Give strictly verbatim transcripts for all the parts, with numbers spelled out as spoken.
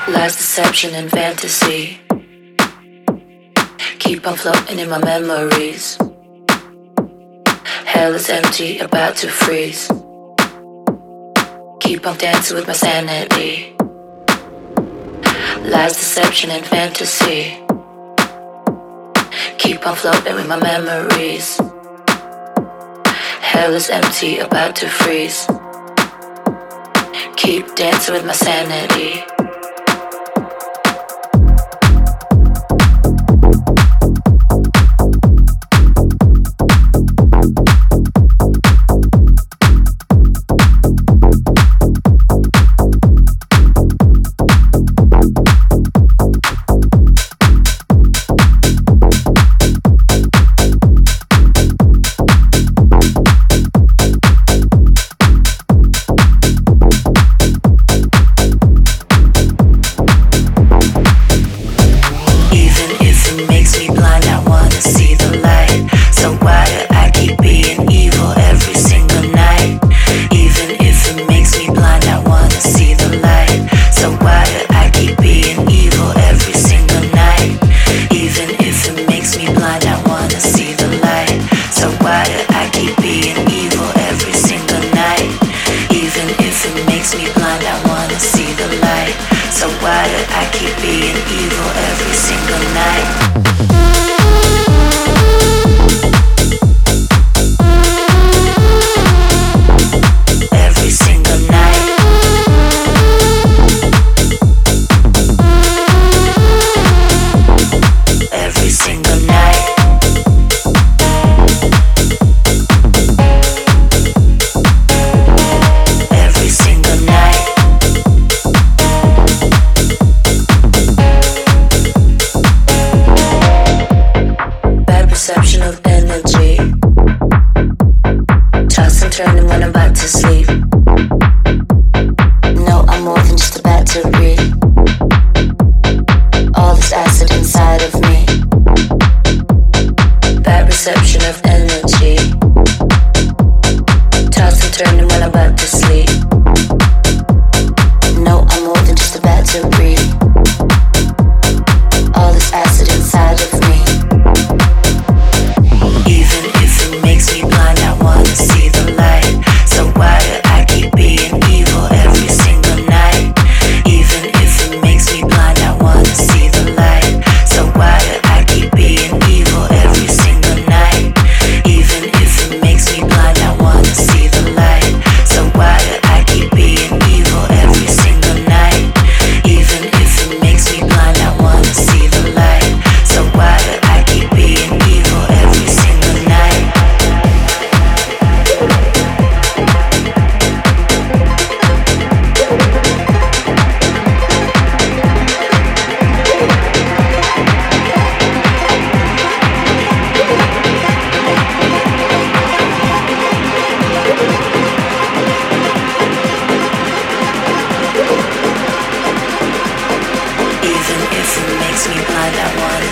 Lies, deception, and fantasy keep on floating in my memories. Hell is empty, about to freeze. Keep on dancing with my sanity. Lies, deception, and fantasy keep on floating with my memories. Hell is empty, about to freeze. Keep dancing with my sanity.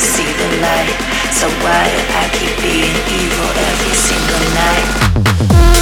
So why do I keep being evil every single night?